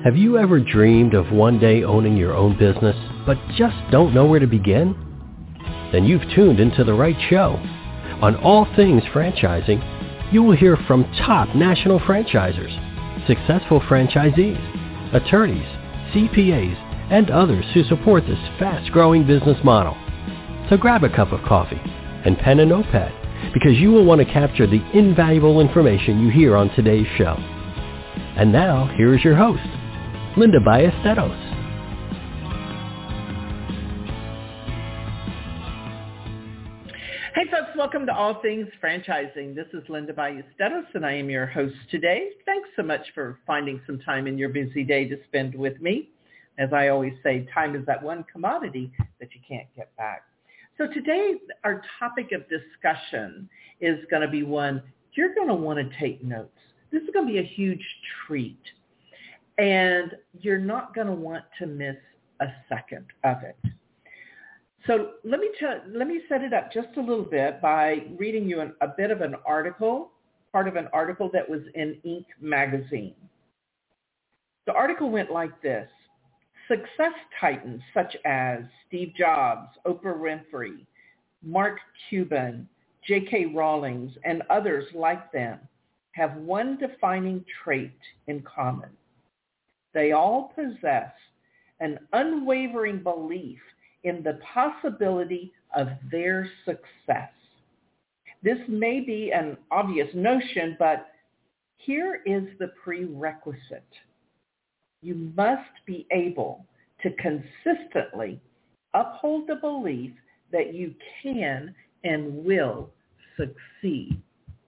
Have you ever dreamed of one day owning your own business, but just don't know where to begin? Then you've tuned into the right show. On All Things Franchising, you will hear from top national franchisors, successful franchisees, attorneys, CPAs, and others who support this fast-growing business model. So grab a cup of coffee and pen and notepad, because you will want to capture the invaluable information you hear on today's show. And now, here is your host, Linda Ballesteros. Hey folks, welcome to All Things Franchising. This is Linda Ballesteros, and I am your host today. Thanks so much for finding some time in your busy day to spend with me. As I always say, time is that one commodity that you can't get back. So today, our topic of discussion is going to be one you're going to want to take notes. This is going to be a huge treat, and you're not going to want to miss a second of it. So let me set it up just a little bit by reading you a bit of an article, part of an article that was in Inc. magazine. The article went like this. Success titans such as Steve Jobs, Oprah Winfrey, Mark Cuban, J.K. Rowling, and others like them have one defining trait in common. They all possess an unwavering belief in the possibility of their success. This may be an obvious notion, but here is the prerequisite. You must be able to consistently uphold the belief that you can and will succeed.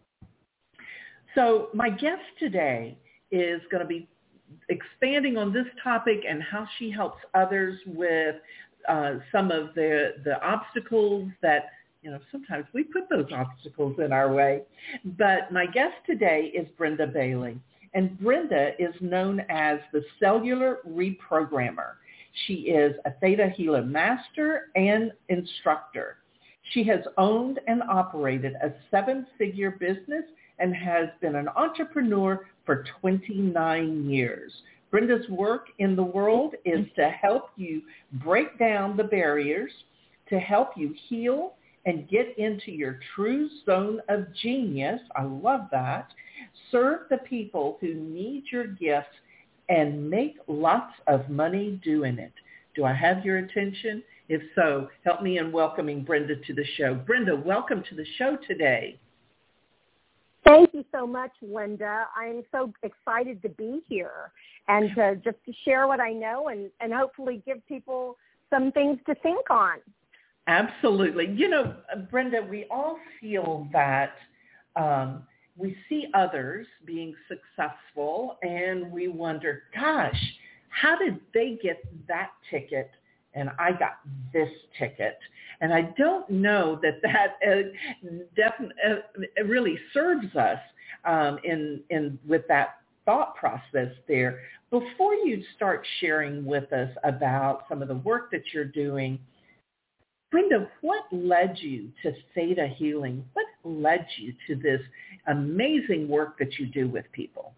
So my guest today is going to be expanding on this topic and how she helps others with some of the obstacles that, sometimes we put those obstacles in our way. But my guest today is Brenda Bailey. And Brenda is known as the cellular reprogrammer. She is a Theta Healer master and instructor. She has owned and operated a 7-figure business and has been an entrepreneur for 29 years. Brenda's work in the world is to help you break down the barriers, to help you heal and get into your true zone of genius. I love that. Serve the people who need your gifts and make lots of money doing it. Do I have your attention? If so, help me in welcoming Brenda to the show. Brenda, welcome to the show today. Thank you so much, Linda. I'm so excited to be here and to share what I know and hopefully give people some things to think on. Absolutely. Brenda, we all feel that we see others being successful and we wonder, gosh, how did they get that ticket and I got this ticket? And I don't know that really serves us in with that thought process there. Before you start sharing with us about some of the work that you're doing, Brenda, what led you to Theta Healing? What led you to this amazing work that you do with people?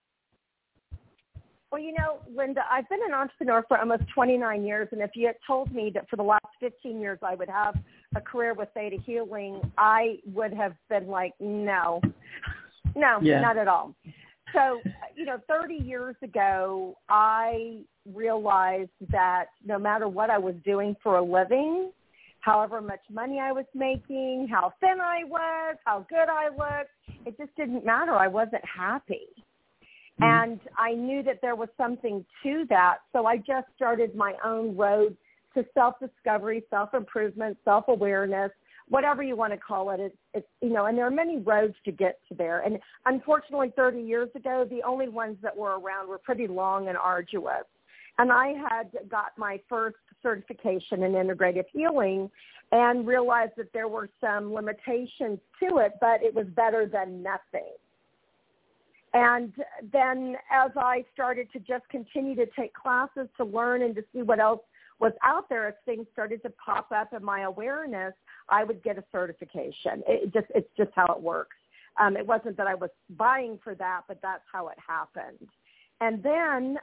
Well, Linda, I've been an entrepreneur for almost 29 years, and if you had told me that for the last 15 years I would have a career with Theta Healing, I would have been like, no, not at all. So, 30 years ago, I realized that no matter what I was doing for a living, however much money I was making, how thin I was, how good I looked, it just didn't matter. I wasn't happy. And I knew that there was something to that. So I just started my own road to self-discovery, self-improvement, self-awareness, whatever you want to call it. It's and there are many roads to get to there. And unfortunately, 30 years ago, the only ones that were around were pretty long and arduous. And I had got my first certification in integrative healing and realized that there were some limitations to it, but it was better than nothing. And then as I started to just continue to take classes to learn and to see what else was out there, as things started to pop up in my awareness, I would get a certification. It's just how it works. It wasn't that I was buying for that, but that's how it happened. And then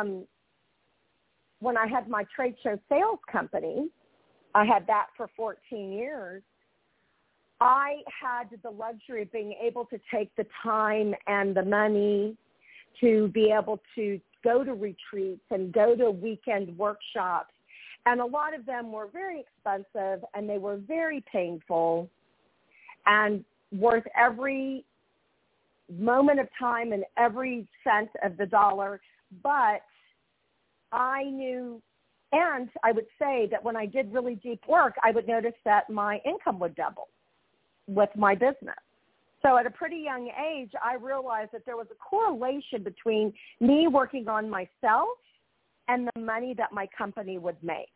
when I had my trade show sales company, I had that for 14 years. I had the luxury of being able to take the time and the money to be able to go to retreats and go to weekend workshops. And a lot of them were very expensive, and they were very painful and worth every moment of time and every cent of the dollar. But I knew, and I would say that when I did really deep work, I would notice that my income would double with my business. So at a pretty young age, I realized that there was a correlation between me working on myself and the money that my company would make.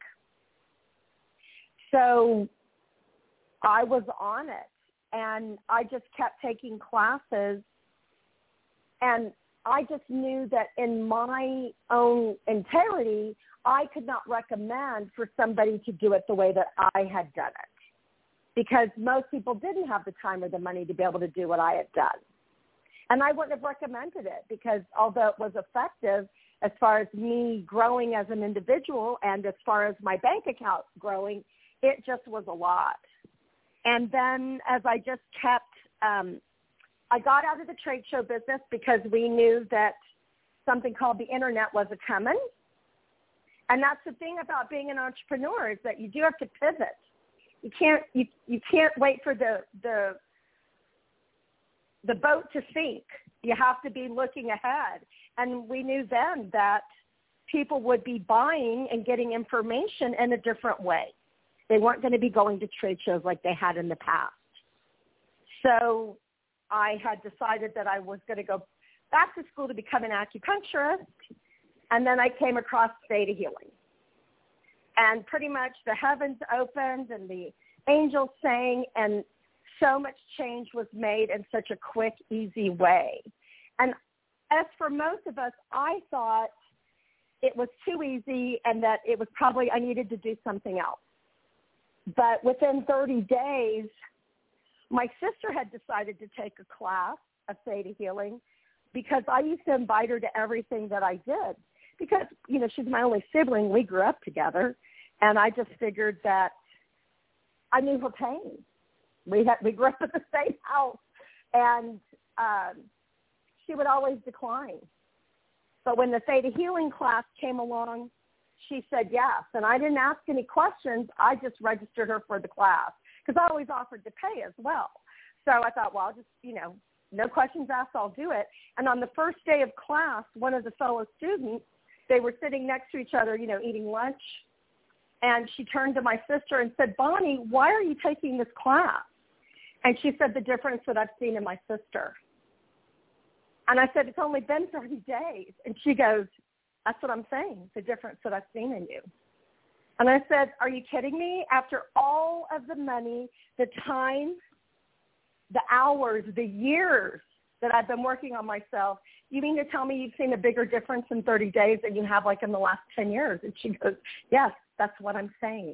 So I was on it, and I just kept taking classes, and I just knew that in my own integrity, I could not recommend for somebody to do it the way that I had done it, because most people didn't have the time or the money to be able to do what I had done. And I wouldn't have recommended it, because although it was effective as far as me growing as an individual and as far as my bank account growing, it just was a lot. And then as I just kept, I got out of the trade show business because we knew that something called the internet was a-coming. And that's the thing about being an entrepreneur, is that you do have to pivot. You can't wait for the boat to sink. You have to be looking ahead. And we knew then that people would be buying and getting information in a different way. They weren't going to be going to trade shows like they had in the past. So I had decided that I was going to go back to school to become an acupuncturist. And then I came across Theta Healing. And pretty much the heavens opened and the angels sang, and so much change was made in such a quick, easy way. And as for most of us, I thought it was too easy and that it was probably I needed to do something else. But within 30 days, my sister had decided to take a class of Theta Healing, because I used to invite her to everything that I did. Because, you know, she's my only sibling. We grew up together. And I just figured that I knew her pain. We grew up in the same house. And she would always decline. But when the Theta Healing class came along, she said yes. And I didn't ask any questions. I just registered her for the class, because I always offered to pay as well. So I thought, well, I'll just, no questions asked, I'll do it. And on the first day of class, one of the fellow students, they were sitting next to each other, eating lunch. And she turned to my sister and said, Bonnie, why are you taking this class? And she said, the difference that I've seen in my sister. And I said, it's only been 30 days. And she goes, that's what I'm saying, the difference that I've seen in you. And I said, are you kidding me? After all of the money, the time, the hours, the years that I've been working on myself, you mean to tell me you've seen a bigger difference in 30 days than you have like in the last 10 years? And she goes, yes, that's what I'm saying.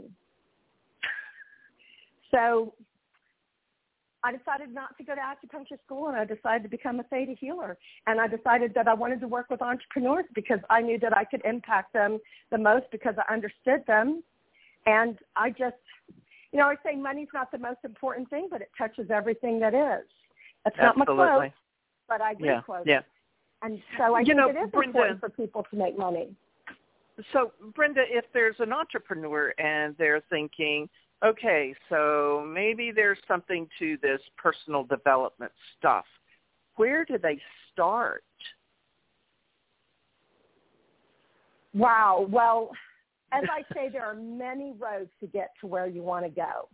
So I decided not to go to acupuncture school, and I decided to become a Theta healer. And I decided that I wanted to work with entrepreneurs because I knew that I could impact them the most, because I understood them. And I just, I say money's not the most important thing, but it touches everything that is. That's not my quote, but I do quote it. And so I think it is important for people to make money. So, Brenda, if there's an entrepreneur and they're thinking, okay, so maybe there's something to this personal development stuff, where do they start? Wow. Well, as I say, there are many roads to get to where you want to go.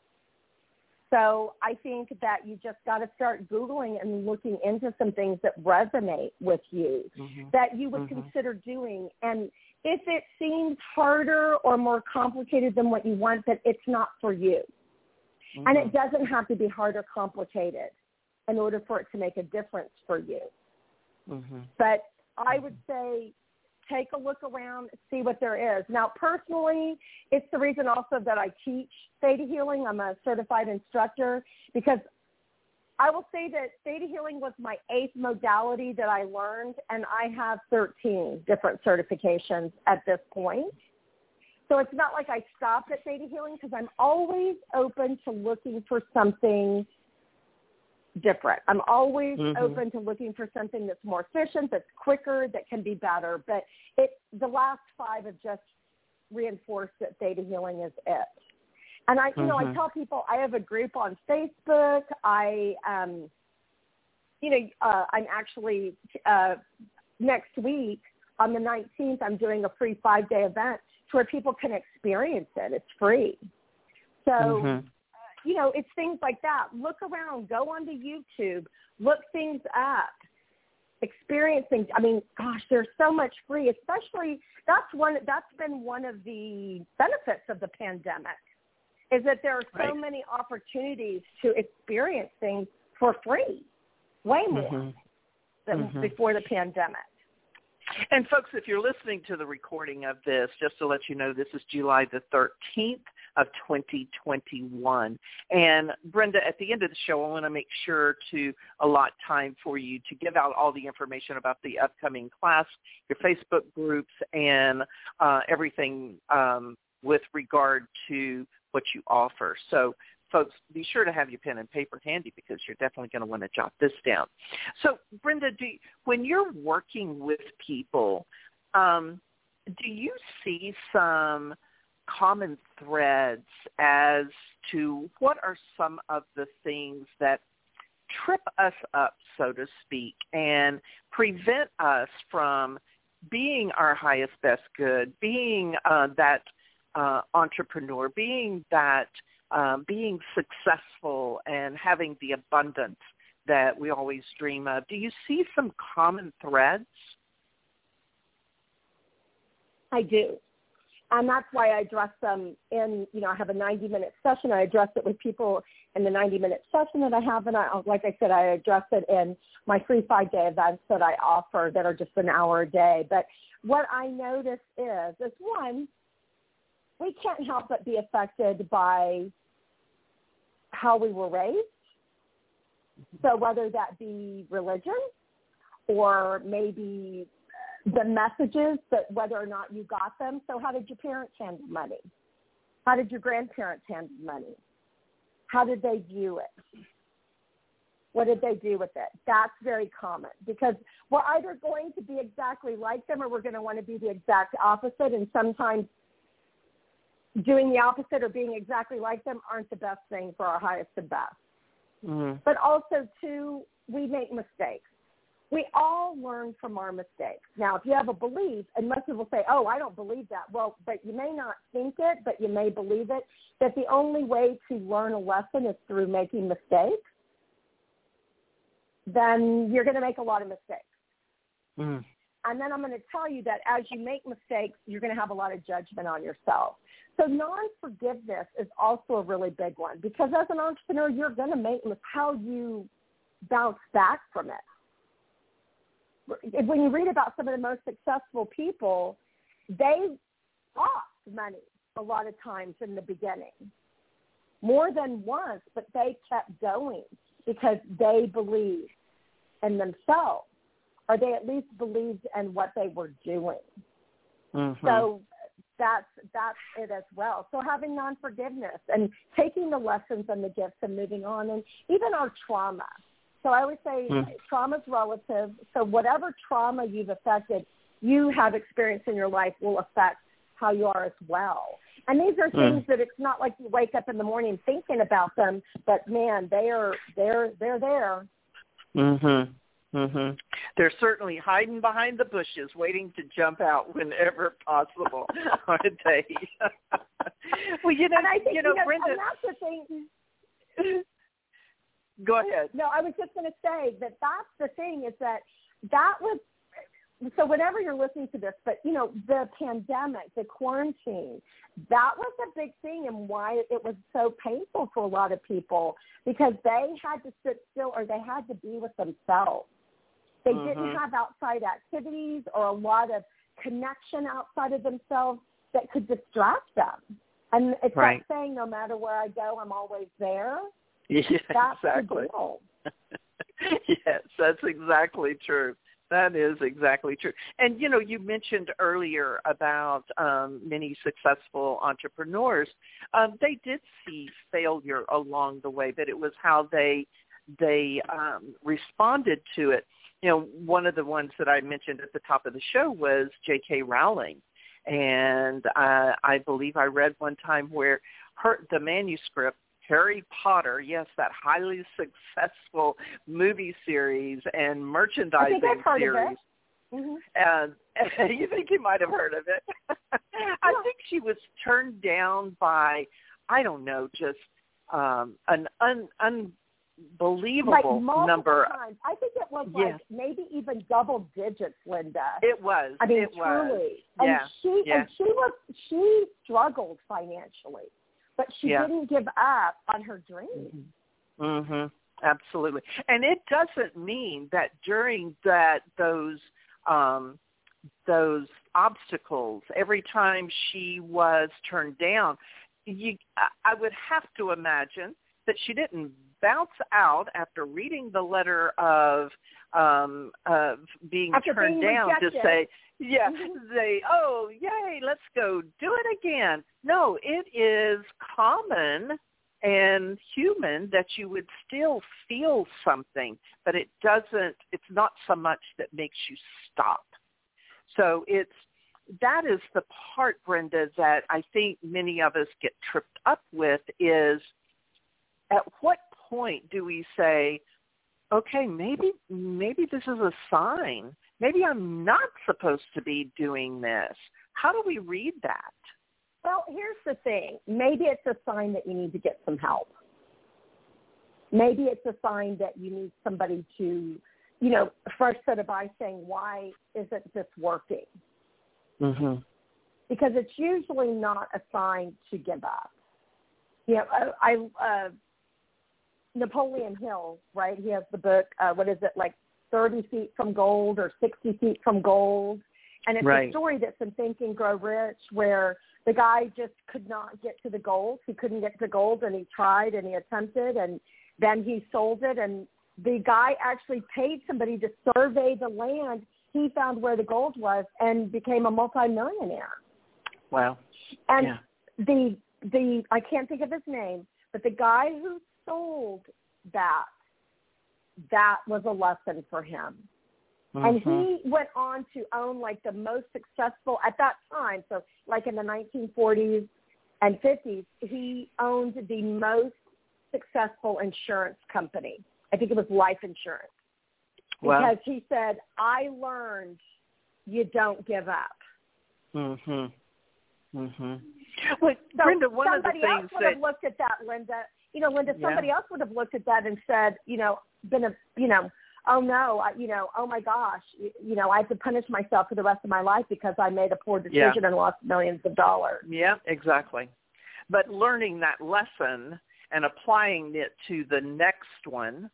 So I think that you just got to start Googling and looking into some things that resonate with you, that you would consider doing. And if it seems harder or more complicated than what you want, then it's not for you. And it doesn't have to be hard or complicated in order for it to make a difference for you. But I would say take a look around, see what there is. Now, personally, it's the reason also that I teach Theta Healing. I'm a certified instructor, because I will say that theta healing was my 8th modality that I learned, and I have 13 different certifications at this point. So it's not like I stopped at theta healing, because I'm always open to looking for something different. I'm always open to looking for something that's more efficient, that's quicker, that can be better. But the last 5 have just reinforced that theta healing is it. And I tell people I have a group on Facebook. I'm actually next week on the 19th, I'm doing a free 5-day event to where people can experience it. It's free. So, it's things like that. Look around, go onto YouTube, look things up, experience things. I mean, gosh, there's so much free, especially that's been one of the benefits of the pandemic, is that there are so many opportunities to experience things for free, way more than before the pandemic. And folks, if you're listening to the recording of this, just to let you know, this is July the 13th of 2021. And Brenda, at the end of the show, I want to make sure to allot time for you to give out all the information about the upcoming class, your Facebook groups, and everything with regard to what you offer. So, folks, be sure to have your pen and paper handy, because you're definitely going to want to jot this down. So, Brenda, when you're working with people, do you see some common threads as to what are some of the things that trip us up, so to speak, and prevent us from being our highest, best good, being that entrepreneur, being successful and having the abundance that we always dream of? Do you see some common threads? I do. And that's why I address them in, I have a 90-minute session. I address it with people in the 90-minute session that I have. And like I said, I address it in my free 5-day events that I offer that are just an hour a day. But what I notice is one, we can't help but be affected by how we were raised. So whether that be religion or maybe the messages, that whether or not you got them. So how did your parents handle money? How did your grandparents handle money? How did they view it? What did they do with it? That's very common, because we're either going to be exactly like them or we're going to want to be the exact opposite. And sometimes doing the opposite or being exactly like them aren't the best thing for our highest and best. But also, too, we make mistakes. We all learn from our mistakes. Now, if you have a belief, and most people say, oh, I don't believe that. Well, but you may not think it, but you may believe it, that the only way to learn a lesson is through making mistakes. Then you're going to make a lot of mistakes. And then I'm going to tell you that as you make mistakes, you're going to have a lot of judgment on yourself. So non-forgiveness is also a really big one, because as an entrepreneur, you're going to make how you bounce back from it. When you read about some of the most successful people, they lost money a lot of times in the beginning, more than once, but they kept going because they believed in themselves, or they at least believed in what they were doing. So that's it as well. So having non-forgiveness and taking the lessons and the gifts and moving on, and even our trauma. So I always say trauma is relative. So whatever trauma you've affected, you have experience in your life will affect how you are as well. And these are things that it's not like you wake up in the morning thinking about them, but man, they're there. They're certainly hiding behind the bushes, waiting to jump out whenever possible, aren't they? Well, and I think, Brenda. And that's the thing. Go ahead. No, I was just going to say that's the thing, is that was, so whenever you're listening to this, but, the pandemic, the quarantine, that was a big thing, and why it was so painful for a lot of people, because they had to sit still or they had to be with themselves. They didn't have outside activities or a lot of connection outside of themselves that could distract them. And it's like saying, no matter where I go, I'm always there. Yeah, That's exactly. the deal. Yes, that's exactly true. That is exactly true. And, you mentioned earlier about many successful entrepreneurs. They did see failure along the way, but it was how they responded to it. One of the ones that I mentioned at the top of the show was J.K. Rowling. And I believe I read one time where the manuscript, Harry Potter, yes, that highly successful movie series and merchandising I think I've heard series. of it. Mm-hmm. And you think you might have heard of it? I think she was turned down by, I don't know, just an unbelievable like number. Times. I think it was yes. maybe even double digits, Linda. It was. I mean, it truly. Was. And she struggled financially, but she didn't give up on her dreams. Mm-hmm. Absolutely. And it doesn't mean that during those obstacles, every time she was turned down, I would have to imagine that she didn't bounce out after reading the letter of being turned down rejected. to say, oh, yay, let's go do it again. No, it is common and human that you would still feel something, but it's not so much that makes you stop. So that is the part, Brenda, that I think many of us get tripped up with is at what point do we say, okay, maybe this is a sign. Maybe I'm not supposed to be doing this. How do we read that? Well, here's the thing. Maybe it's a sign that you need to get some help. Maybe it's a sign that you need somebody to, first set of eyes saying, why isn't this working? Mm-hmm. Because it's usually not a sign to give up. Napoleon Hill, right? He has the book, 30 feet from gold or 60 feet from gold. And it's a story that's in Think and Grow Rich where the guy just could not get to the gold. He couldn't get to the gold, and he tried and he attempted, and then he sold it. And the guy actually paid somebody to survey the land. He found where the gold was and became a multimillionaire. Wow. And the I can't think of his name, but the guy who sold that was a lesson for him. Mm-hmm. And he went on to own the most successful at that time. So in the 1940s and 50s, he owned the most successful insurance company. I think it was life insurance. Wow. Because he said, I learned you don't give up. Mm-hmm. Mm-hmm. Well, so Brenda, one of the things somebody else would have looked at that, Linda. Linda, somebody else would have looked at that and said, oh no, oh my gosh, I have to punish myself for the rest of my life because I made a poor decision and lost millions of dollars. Yeah, exactly. But learning that lesson and applying it to the next one,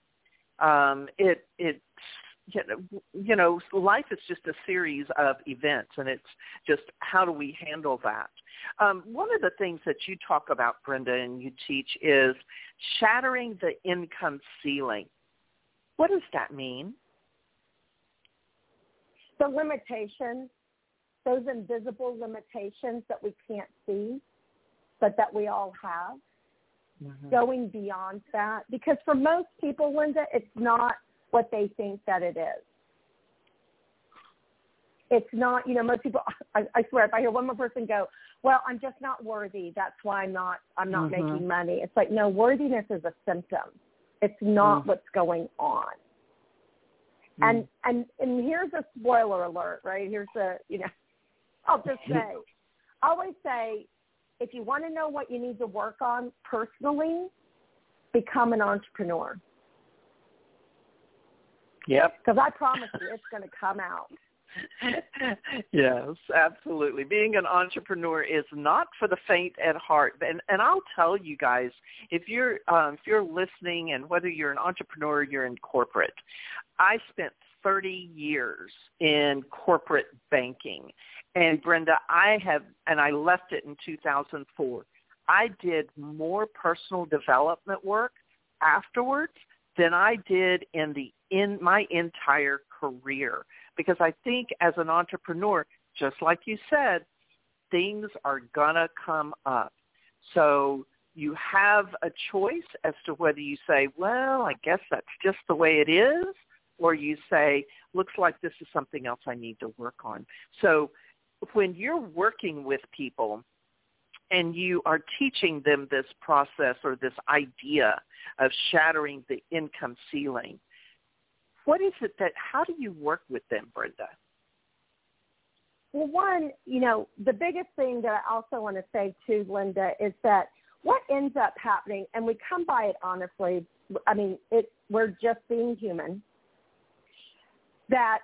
life is just a series of events, and it's just how do we handle that? One of the things that you talk about, Brenda, and you teach is shattering the income ceiling. What does that mean? The limitations, those invisible limitations that we can't see, but that we all have, going beyond that. Because for most people, Linda, it's not what they think that it is. It's not, most people, I swear, if I hear one more person go, well, I'm just not worthy, that's why I'm not making money. It's like, no, worthiness is a symptom. It's not what's going on. And here's a spoiler alert, right? Here's I'll just say, always say, if you want to know what you need to work on personally, become an entrepreneur. Yep. Because I promise you, it's going to come out. Yes, absolutely. Being an entrepreneur is not for the faint at heart. And I'll tell you guys, if you're listening, and whether you're an entrepreneur or you're in corporate, I spent 30 years in corporate banking. And Brenda, I left it in 2004. I did more personal development work afterwards than I did in my entire career. Because I think as an entrepreneur, just like you said, things are going to come up. So you have a choice as to whether you say, well, I guess that's just the way it is, or you say, looks like this is something else I need to work on. So when you're working with people and you are teaching them this process or this idea of shattering the income ceiling, what is it how do you work with them, Brenda? Well, one, the biggest thing that I also want to say too, Linda, is that what ends up happening, and we come by it honestly, I mean, we're just being human, that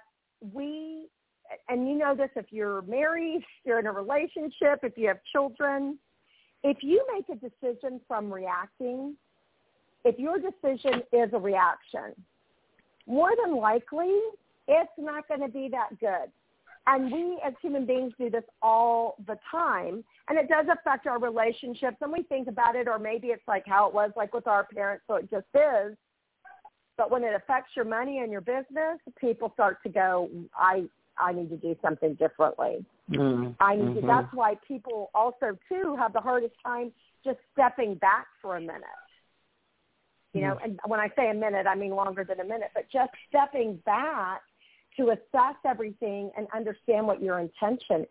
and you know this if you're married, you're in a relationship, if you have children, if you make a decision from reacting, if your decision is a reaction, more than likely it's not going to be that good. And we as human beings do this all the time, and it does affect our relationships, and we think about it, or maybe it's like how it was like with our parents, so it just is. But when it affects your money and your business, people start to go, I need to do something differently. Mm-hmm. That's why people also, too, have the hardest time just stepping back for a minute. And when I say a minute, I mean longer than a minute, but just stepping back to assess everything and understand what your intention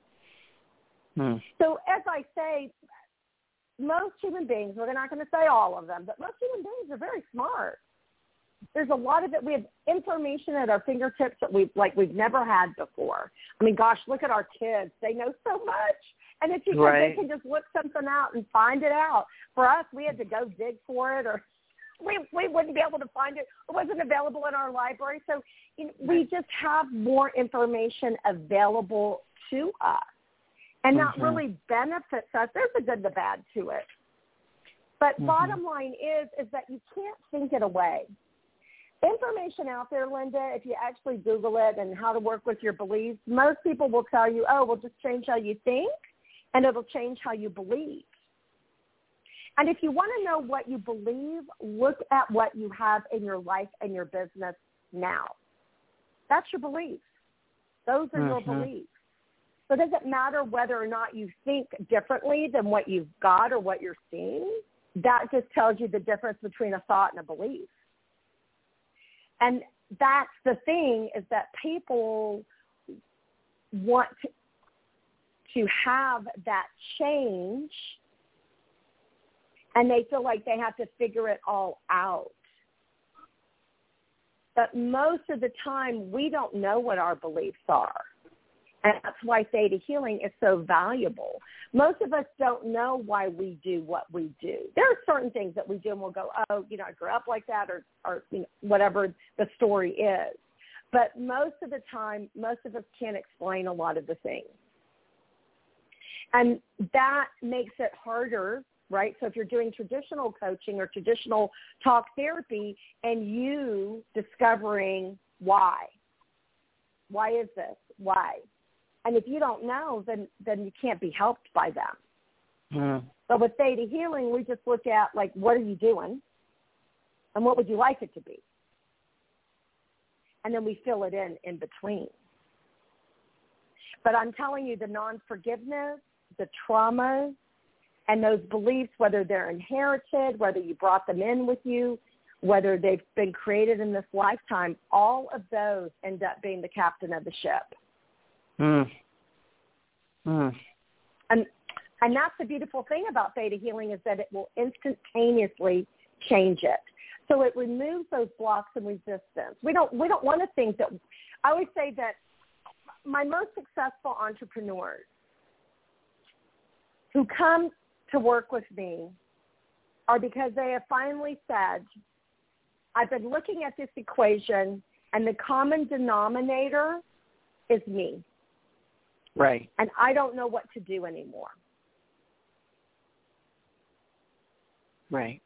is. So as I say, most human beings, we're not going to say all of them, but most human beings are very smart. There's a lot of it. We have information at our fingertips that we've never had before. I mean, gosh, look at our kids. They know so much. And it's because they can just look something out and find it out. For us, we had to go dig for it, or we wouldn't be able to find it. It wasn't available in our library. So we just have more information available to us. And that really benefits us. There's a good and the bad to it. But bottom line is that you can't think it away. Information out there, Linda, if you actually Google it and how to work with your beliefs, most people will tell you, well, just change how you think, and it'll change how you believe. And if you want to know what you believe, look at what you have in your life and your business now. That's your beliefs. Those are your beliefs. So does it matter whether or not you think differently than what you've got or what you're seeing? That just tells you the difference between a thought and a belief. And that's the thing, is that people want to have that change, and they feel like they have to figure it all out. But most of the time, we don't know what our beliefs are. And that's why Theta Healing is so valuable. Most of us don't know why we do what we do. There are certain things that we do and we'll go, I grew up like that, or whatever the story is. But most of the time, most of us can't explain a lot of the things. And that makes it harder, right? So if you're doing traditional coaching or traditional talk therapy and you discovering why is this? Why? And if you don't know, then you can't be helped by them. But with Theta Healing, we just look at, what are you doing? And what would you like it to be? And then we fill it in between. But I'm telling you, the non-forgiveness, the traumas, and those beliefs, whether they're inherited, whether you brought them in with you, whether they've been created in this lifetime, all of those end up being the captain of the ship. And that's the beautiful thing about Theta Healing, is that it will instantaneously change it. So it removes those blocks and resistance. We don't want to think that. I always say that my most successful entrepreneurs who come to work with me are because they have finally said, I've been looking at this equation, and the common denominator is me. Right. And I don't know what to do anymore. Right.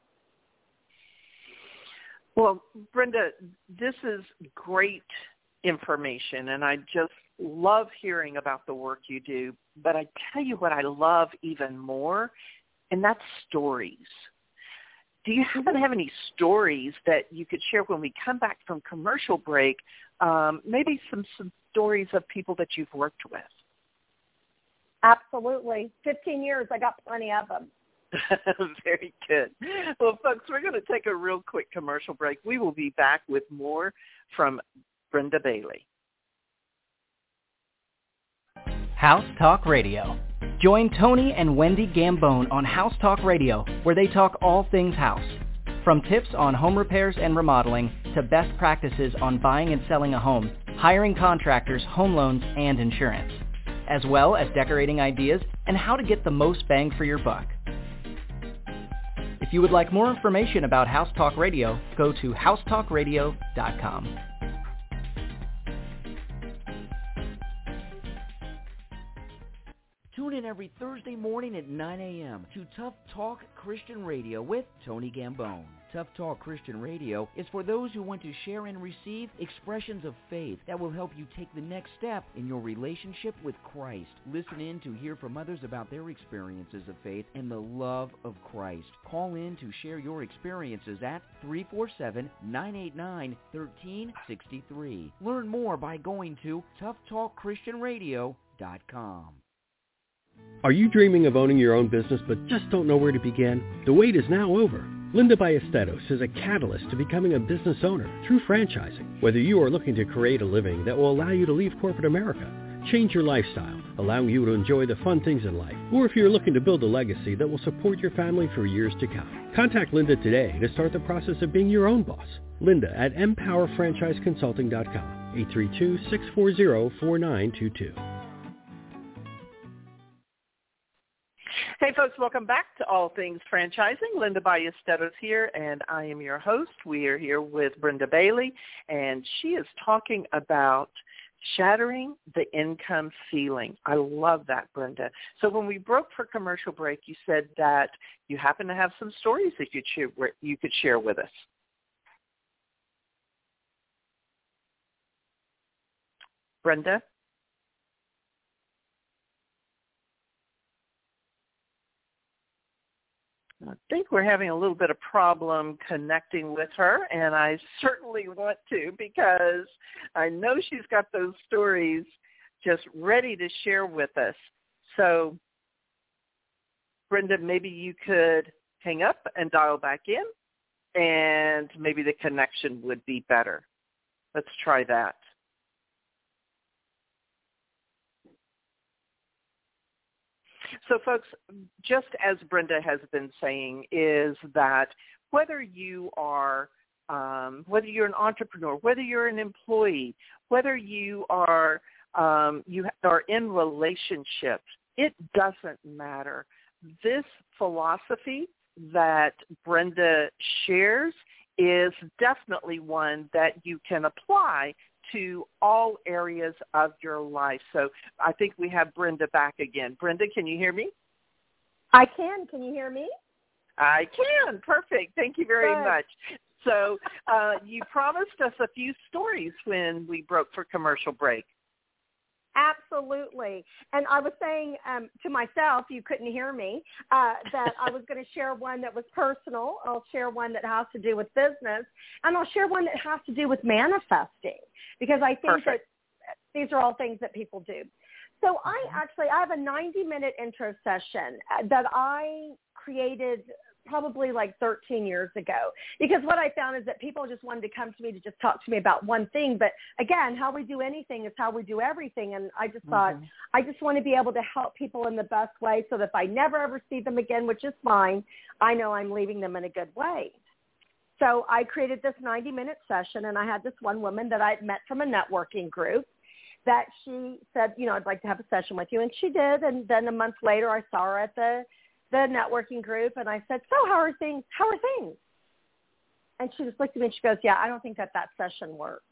Well, Brenda, this is great information, and I just love hearing about the work you do. But I tell you what I love even more, and that's stories. do you happen to have any stories that you could share when we come back from commercial break? Maybe some stories of people that you've worked with. Absolutely. 15 years. I got plenty of them. Very good. Well, folks, we're going to take a real quick commercial break. We will be back with more from Brenda Bailey. House Talk Radio. Join Tony and Wendy Gambone on House Talk Radio, where they talk all things house. From tips on home repairs and remodeling to best practices on buying and selling a home, hiring contractors, home loans, and insurance, as well as decorating ideas and how to get the most bang for your buck. If you would like more information about House Talk Radio, go to housetalkradio.com. Tune in every Thursday morning at 9 a.m. to Tough Talk Christian Radio with Tony Gambone. Tough Talk Christian Radio is for those who want to share and receive expressions of faith that will help you take the next step in your relationship with Christ. Listen in to hear from others about their experiences of faith and the love of Christ. Call in to share your experiences at 347-989-1363. Learn more by going to toughtalkchristianradio.com. Are you dreaming of owning your own business but just don't know where to begin? The wait is now over. Linda Ballesteros is a catalyst to becoming a business owner through franchising. Whether you are looking to create a living that will allow you to leave corporate America, change your lifestyle, allowing you to enjoy the fun things in life, or if you're looking to build a legacy that will support your family for years to come, contact Linda today to start the process of being your own boss. Linda at empowerfranchiseconsulting.com, 832-640-4922. Hey, folks, welcome back to All Things Franchising. Linda Ballesteros here, and I am your host. We are here with Brenda Bailey, and she is talking about shattering the income ceiling. I love that, Brenda. So when we broke for commercial break, you said that you happen to have some stories that you could share with us. Brenda? I think we're having a little bit of problem connecting with her, and I certainly want to because I know she's got those stories just ready to share with us. So, Brenda, maybe you could hang up and dial back in, and maybe the connection would be better. Let's try that. So, folks, just as Brenda has been saying, is that whether you are, whether you're an entrepreneur, whether you're an employee, whether you are in relationships, it doesn't matter. This philosophy that Brenda shares is definitely one that you can apply to all areas of your life. So I think we have Brenda back again. Brenda, can you hear me? I can. Can you hear me? I can. Perfect. Thank you very much. So you promised us a few stories when we broke for commercial break. Absolutely. And I was saying to myself, you couldn't hear me, that I was going to share one that was personal. I'll share one that has to do with business, and I'll share one that has to do with manifesting, because I think that these are all things that people do. So I have a 90-minute intro session that I created probably like 13 years ago, because what I found is that people just wanted to come to me to just talk to me about one thing. But again, how we do anything is how we do everything. And I just thought, I just want to be able to help people in the best way so that if I never ever see them again, which is fine, I know I'm leaving them in a good way. So I created this 90-minute session, and I had this one woman that I met from a networking group that she said, you know, I'd like to have a session with you. And she did. And then a month later, I saw her at the networking group, and I said, so how are things? And she just looked at me and she goes, yeah, I don't think that session worked.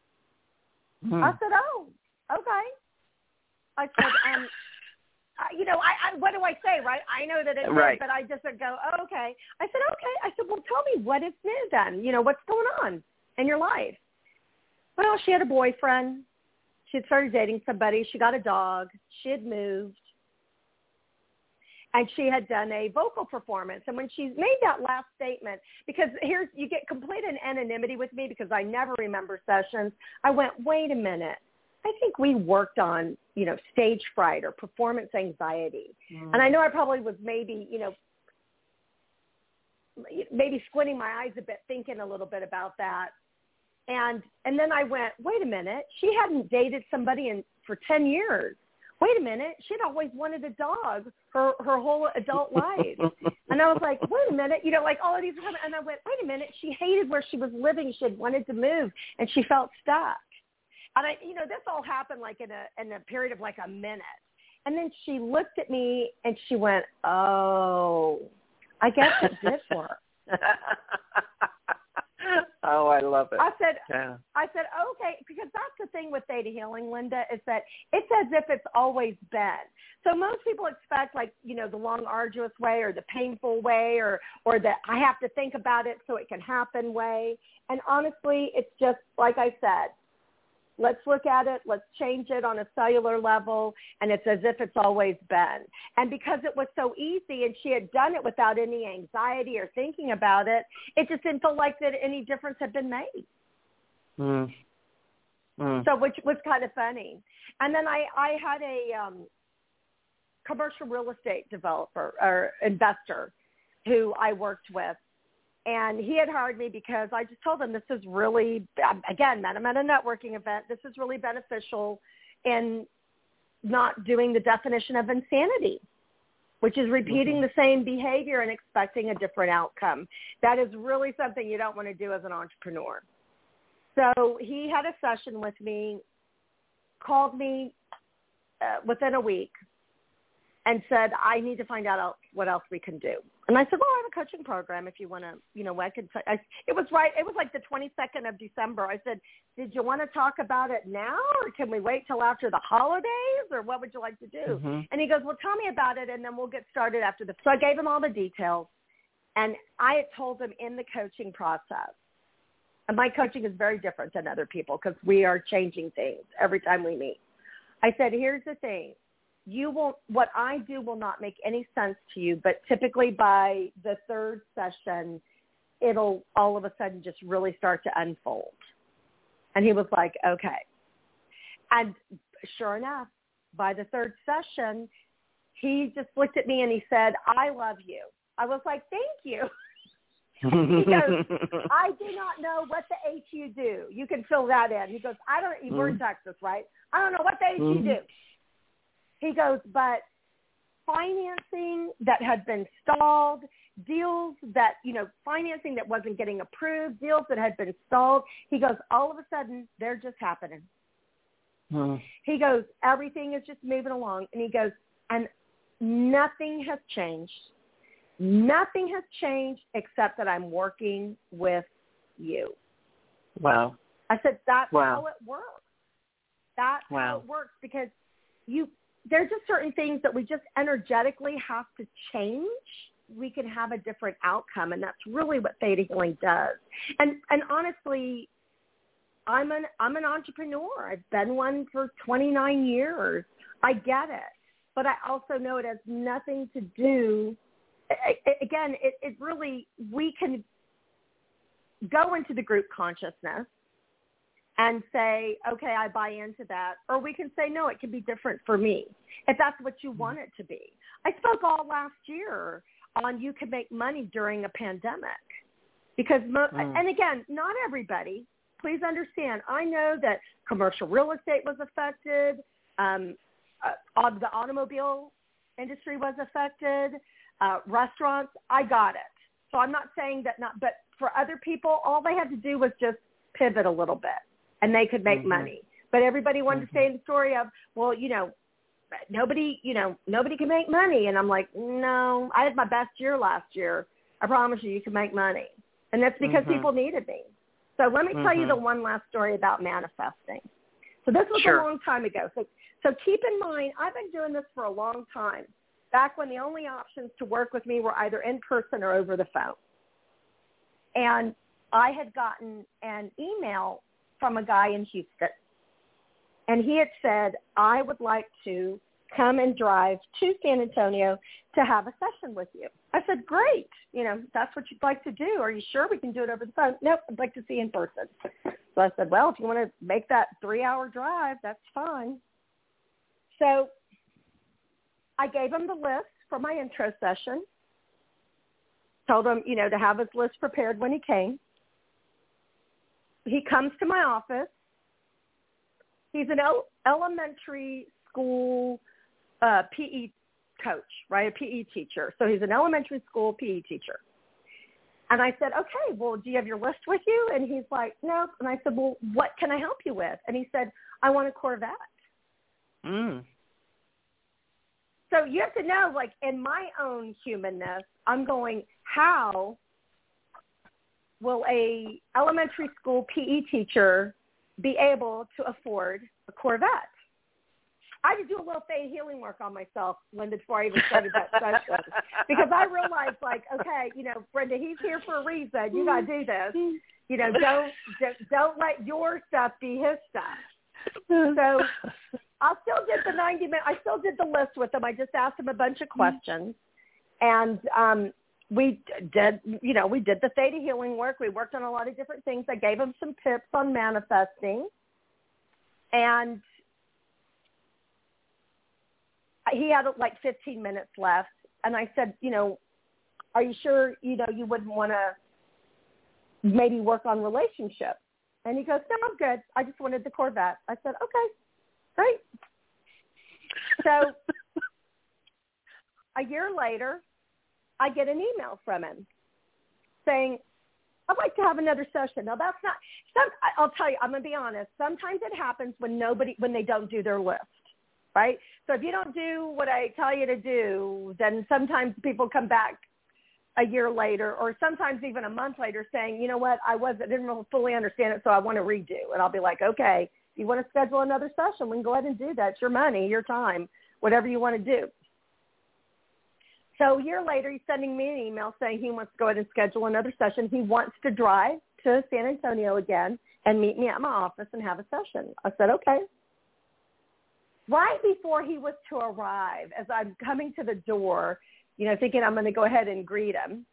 I said, oh, okay. I said, you know, I what do I say, right? I know that it did, but I just would go, oh, okay. I said, okay. I said, well, tell me what is new then? You know, what's going on in your life? Well, she had a boyfriend. She had started dating somebody. She got a dog. She had moved. And she had done a vocal performance. And when she made that last statement, because you get complete anonymity with me because I never remember sessions, I went, wait a minute. I think we worked on, stage fright or performance anxiety. And I know I probably was maybe squinting my eyes a bit, thinking a little bit about that. And then I went, wait a minute. She hadn't dated somebody for 10 years. Wait a minute. She'd always wanted a dog her whole adult life. And I was like, wait a minute, like all of these women. And I went, wait a minute. She hated where she was living. She had wanted to move and she felt stuck. And this all happened like in a period of like a minute. And then she looked at me and she went, oh, I guess it did work. Oh, I love it. I said, okay, because that's the thing with theta healing, Linda, is that it's as if it's always been. So most people expect the long, arduous way or the painful way or the I have to think about it so it can happen way. And honestly, it's just like I said, let's look at it. Let's change it on a cellular level. And it's as if it's always been. And because it was so easy and she had done it without any anxiety or thinking about it, it just didn't feel like that any difference had been made. So which was kind of funny. And then I had a commercial real estate developer or investor who I worked with. And he had hired me because I just told him this is really, again, met him at a networking event. This is really beneficial in not doing the definition of insanity, which is repeating the same behavior and expecting a different outcome. That is really something you don't want to do as an entrepreneur. So he had a session with me, called me within a week, and said, I need to find out what else we can do. And I said, well, I have a coaching program if you want to, I could. It was like the 22nd of December. I said, did you want to talk about it now or can we wait till after the holidays or what would you like to do? And he goes, well, tell me about it and then we'll get started after the. So I gave him all the details and I had told him in the coaching process, and my coaching is very different than other people because we are changing things every time we meet. I said, here's the thing. What I do will not make any sense to you, but typically by the third session, it'll all of a sudden just really start to unfold. And he was like, okay. And sure enough, by the third session, he just looked at me and he said, I love you. I was like, thank you. He goes, I do not know what the H you do. You can fill that in. He goes, we're in Texas, right? I don't know what the H you do. He goes, but financing that had been stalled, deals that, financing that wasn't getting approved, deals that had been stalled. He goes, all of a sudden, they're just happening. He goes, everything is just moving along. And he goes, and nothing has changed. Nothing has changed except that I'm working with you. Wow. I said, that's how it works. That's how it works because there's just certain things that we just energetically have to change. We can have a different outcome, and that's really what theta healing does. And honestly, I'm an entrepreneur. I've been one for 29 years. I get it, but I also know it has nothing to do. Again, it really, we can go into the group consciousness and say, okay, I buy into that. Or we can say, no, it can be different for me, if that's what you want it to be. I spoke all last year on you can make money during a pandemic. Because, and again, not everybody, please understand, I know that commercial real estate was affected, the automobile industry was affected, restaurants, I got it. So I'm not saying that not, but for other people, all they had to do was just pivot a little bit. And they could make money. But everybody wanted to stay in the story of, well, nobody can make money. And I'm like, no, I had my best year last year. I promise you can make money. And that's because people needed me. So let me tell you the one last story about manifesting. So this was a long time ago. So keep in mind, I've been doing this for a long time, back when the only options to work with me were either in person or over the phone. And I had gotten an email from a guy in Houston. And he had said, I would like to come and drive to San Antonio to have a session with you. I said, great. That's what you'd like to do. Are you sure we can do it over the phone? Nope, I'd like to see you in person. So I said, well, if you want to make that 3-hour drive, that's fine. So I gave him the list for my intro session, told him, to have his list prepared when he came. He comes to my office. He's an elementary school PE coach, right, a PE teacher. So he's an elementary school PE teacher. And I said, okay, well, do you have your list with you? And he's like, no. And I said, well, what can I help you with? And he said, I want a Corvette. Mm. So you have to know, like, in my own humanness, I'm going, how will a elementary school PE teacher be able to afford a Corvette? I had to do a little faith healing work on myself, Linda, before I even started that session, because I realized, like, okay, Brenda, he's here for a reason. You got to do this. Don't let your stuff be his stuff. So I still did the 90-minute. I still did the list with him. I just asked him a bunch of questions, and we did the theta healing work. We worked on a lot of different things. I gave him some tips on manifesting, and he had like 15 minutes left. And I said, are you sure, you wouldn't want to maybe work on relationships? And he goes, no, I'm good. I just wanted the Corvette. I said, okay, great. So a year later, I get an email from him saying, I'd like to have another session. Now, that's not – I'll tell you, I'm going to be honest. Sometimes it happens when they don't do their list, right? So if you don't do what I tell you to do, then sometimes people come back a year later or sometimes even a month later saying, you know what, I didn't really fully understand it, so I want to redo. And I'll be like, okay, if you want to schedule another session, we can go ahead and do that. It's your money, your time, whatever you want to do. So a year later, he's sending me an email saying he wants to go ahead and schedule another session. He wants to drive to San Antonio again and meet me at my office and have a session. I said, okay. Right before he was to arrive, as I'm coming to the door, thinking I'm going to go ahead and greet him,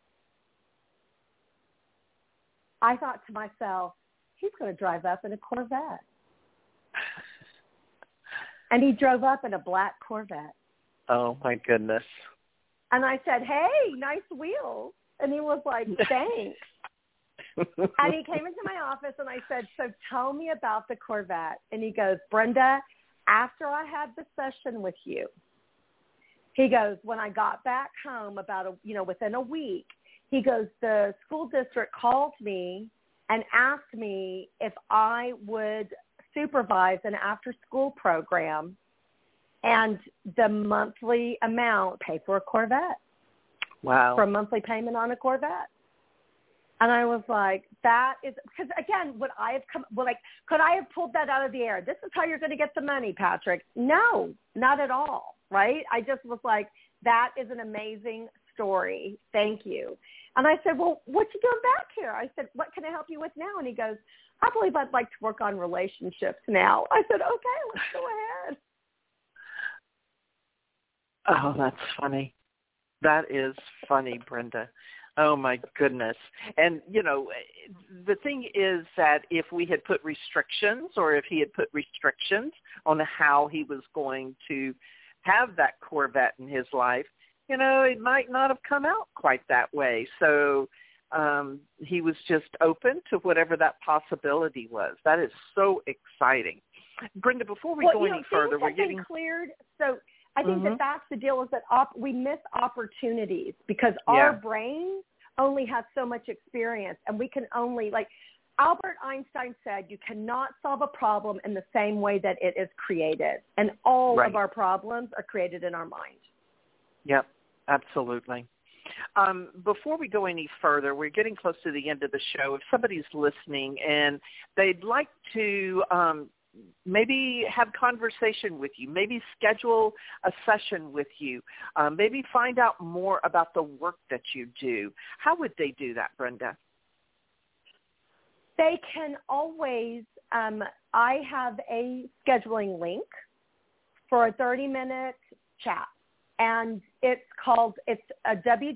I thought to myself, he's going to drive up in a Corvette. And he drove up in a black Corvette. Oh, my goodness. And I said, hey, nice wheels. And he was like, thanks. And he came into my office and I said, so tell me about the Corvette. And he goes, Brenda, after I had the session with you, he goes, when I got back home within a week, he goes, the school district called me and asked me if I would supervise an after-school program and the monthly amount pay for a Corvette. Wow. For a monthly payment on a Corvette. And I was like, that is, because again, could I have pulled that out of the air? This is how you're going to get the money, Patrick. No, not at all. Right? I just was like, that is an amazing story. Thank you. And I said, well, what you doing back here? I said, what can I help you with now? And he goes, I believe I'd like to work on relationships now. I said, okay, let's go ahead. Oh, that's funny. That is funny, Brenda. Oh, my goodness. And, the thing is that if we had put restrictions or if he had put restrictions on how he was going to have that Corvette in his life, it might not have come out quite that way. So he was just open to whatever that possibility was. That is so exciting. Brenda, before we go any further, we're getting cleared. So I think that's the deal is that we miss opportunities because our brain only has so much experience and we can only, like Albert Einstein said, you cannot solve a problem in the same way that it is created. And all of our problems are created in our mind. Yep, absolutely. Before we go any further, we're getting close to the end of the show. If somebody's listening and they'd like to maybe have conversation with you, maybe schedule a session with you, maybe find out more about the work that you do, how would they do that, Brenda? They can always, I have a scheduling link for a 30-minute chat. And it's a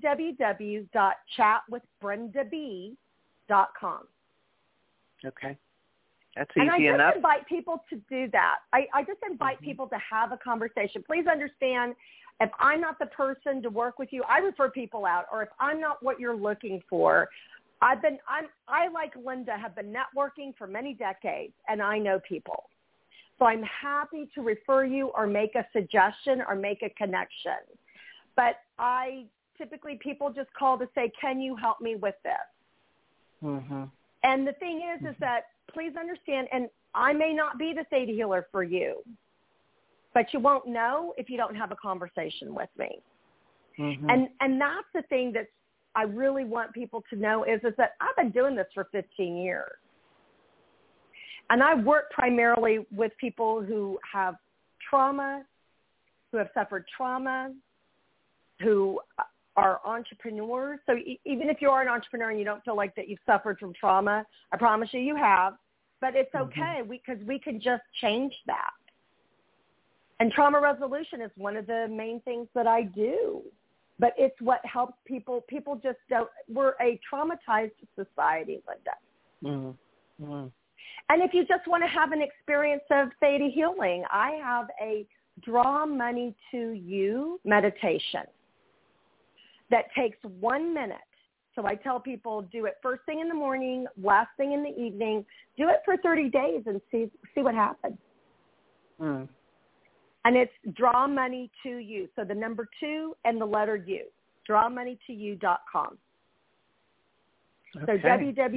www.chatwithbrendab.com. Okay. That's easy enough. And I just invite people to do that. I just invite people to have a conversation. Please understand, if I'm not the person to work with you, I refer people out. Or if I'm not what you're looking for, I, like Linda, have been networking for many decades, and I know people. So I'm happy to refer you or make a suggestion or make a connection. But typically people just call to say, can you help me with this? Mm-hmm. And the thing is that please understand, and I may not be the theta healer for you, but you won't know if you don't have a conversation with me. Mm-hmm. And that's the thing that I really want people to know is that I've been doing this for 15 years. And I work primarily with people who have trauma, who have suffered trauma, who are entrepreneurs. So even if you are an entrepreneur and you don't feel like that you've suffered from trauma, I promise you have. But it's okay because we can just change that. And trauma resolution is one of the main things that I do. But it's what helps people. People just don't. We're a traumatized society, Linda. Mm-hmm. Mm-hmm. And if you just want to have an experience of theta healing, I have a Draw Money to You meditation that takes 1 minute. So I tell people, do it first thing in the morning, last thing in the evening. Do it for 30 days and see what happens. Mm. And it's Draw Money to You. So the number 2 and the letter U. DrawMoneyToYou.com. Okay. So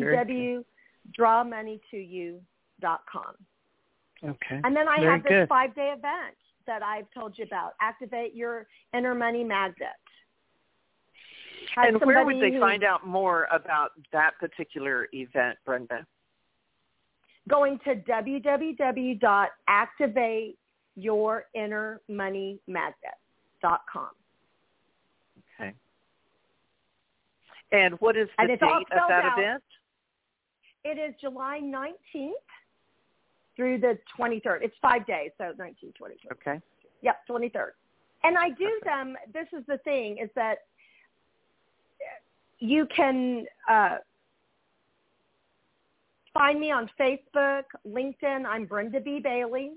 www.drawmoneytoyou.com. Okay. And then I Very have this good. 5-day event that I've told you about. Activate Your Inner Money Magnet. And where would they find out more about that particular event, Brenda? Going to www.activateyourinnermoneymagnet.com. Okay. And what is the date of that event? It is July 19th through the 23rd. It's 5 days, so 19th, 23rd. Okay. Yep, 23rd. And I do them, this is the thing, is that you can find me on Facebook, LinkedIn. I'm Brenda B. Bailey.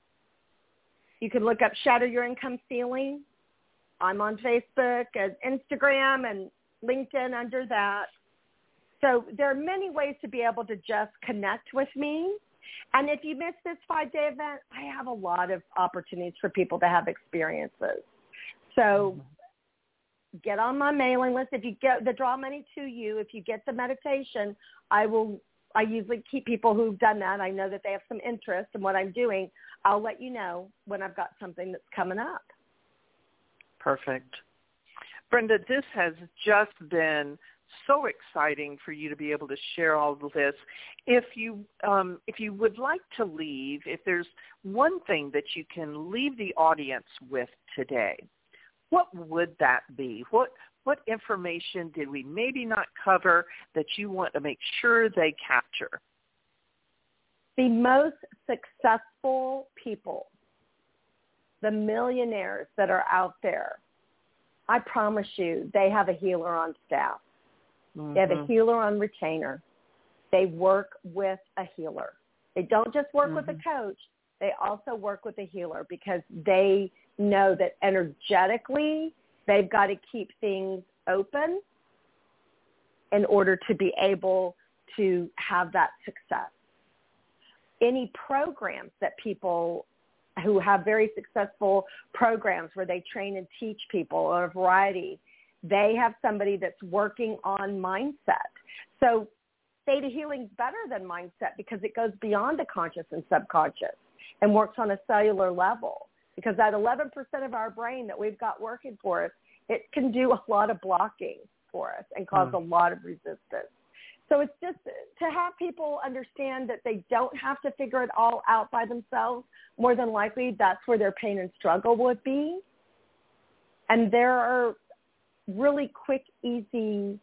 You can look up Shatter Your Income Ceiling. I'm on Facebook and Instagram and LinkedIn under that. So there are many ways to be able to just connect with me. And if you miss this 5-day event, I have a lot of opportunities for people to have experiences. So get on my mailing list. If you get the Draw Money to You, if you get the meditation, I usually keep people who've done that. I know that they have some interest in what I'm doing. I'll let you know when I've got something that's coming up. Perfect. Brenda, this has just been so exciting for you to be able to share all of this. If you would like to leave, if there's one thing that you can leave the audience with today, what would that be? What information did we maybe not cover that you want to make sure they capture? The most successful people, the millionaires that are out there, I promise you, they have a healer on staff. Mm-hmm. They have a healer on retainer. They work with a healer. They don't just work with a coach. They also work with a healer because they know that energetically they've got to keep things open in order to be able to have that success. Any programs that people who have very successful programs where they train and teach people or a variety, they have somebody that's working on mindset. So theta healing is better than mindset because it goes beyond the conscious and subconscious and works on a cellular level. Because that 11% of our brain that we've got working for us, it can do a lot of blocking for us and cause a lot of resistance. So it's just to have people understand that they don't have to figure it all out by themselves. More than likely, that's where their pain and struggle would be. And there are really quick, easy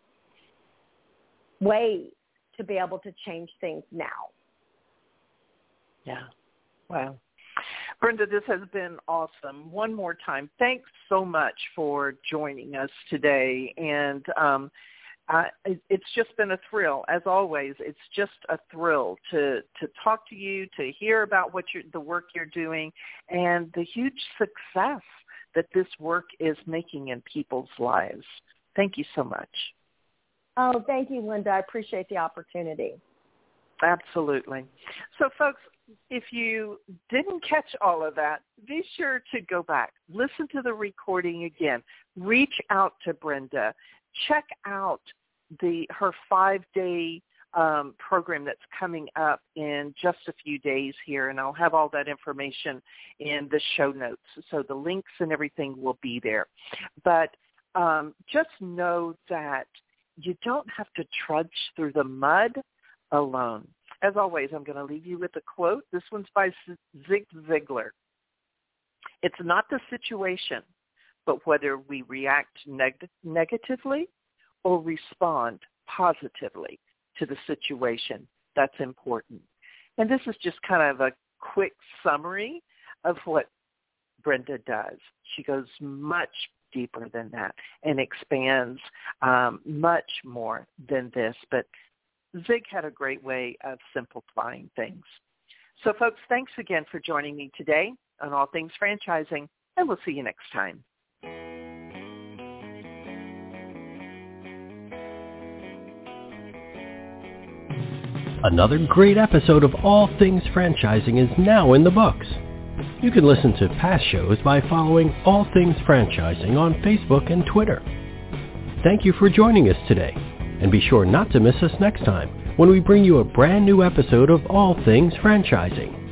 ways to be able to change things now. Yeah. Wow. Brenda, this has been awesome. One more time, thanks so much for joining us today. And it's just been a thrill. As always, it's just a thrill to talk to you, to hear about the work you're doing, and the huge success that this work is making in people's lives. Thank you so much. Oh, thank you, Linda. I appreciate the opportunity. Absolutely. So, folks, if you didn't catch all of that, be sure to go back. Listen to the recording again. Reach out to Brenda. Check out her 5-day program that's coming up in just a few days here, and I'll have all that information in the show notes. So the links and everything will be there. But just know that you don't have to trudge through the mud alone. As always, I'm going to leave you with a quote. This one's by Zig Ziglar. It's not the situation, but whether we react negatively or respond positively to the situation that's important. And this is just kind of a quick summary of what Brenda does. She goes much deeper than that and expands much more than this, but Zig had a great way of simplifying things. So, folks, thanks again for joining me today on All Things Franchising, and we'll see you next time. Another great episode of All Things Franchising is now in the books. You can listen to past shows by following All Things Franchising on Facebook and Twitter. Thank you for joining us today. And be sure not to miss us next time when we bring you a brand new episode of All Things Franchising.